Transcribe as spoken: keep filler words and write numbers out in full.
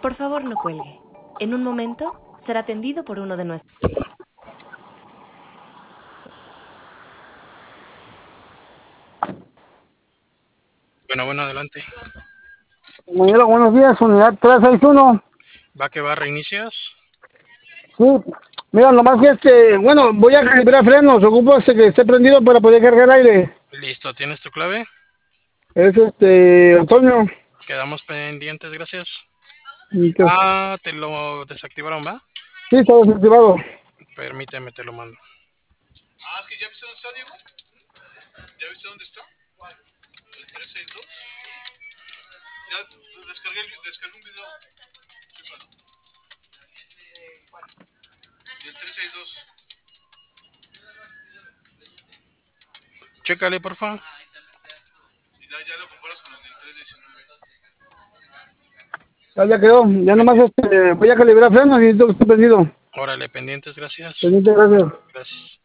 Por favor, no cuelgue. En un momento será atendido por uno de nuestros... Bueno, bueno, adelante. Mañana, buenos días, unidad trescientos sesenta y uno. ¿Va que va, reinicias? Sí, mira, nomás que este, bueno, voy a calibrar frenos, ocupo este que esté prendido para poder cargar aire. Listo, ¿tienes tu clave? Es este, Antonio. Quedamos pendientes, gracias. Entonces, Ah, te lo desactivaron, ¿va? sí, está desactivado. Permíteme, te lo mando. Ah, es que ya viste dónde está, Diego. ¿Ya viste dónde está? El trescientos sesenta y dos. Ya descargué, descargué un video. Chécalo. Y el trescientos sesenta y dos. Chécale, porfa. Y ya, ya lo comparas con el del trescientos diecinueve. Ya, ya quedó, ya nomás este, voy a calibrar frenos y necesito que esté prendido. Órale, pendientes, gracias. Pendiente, gracias. Gracias.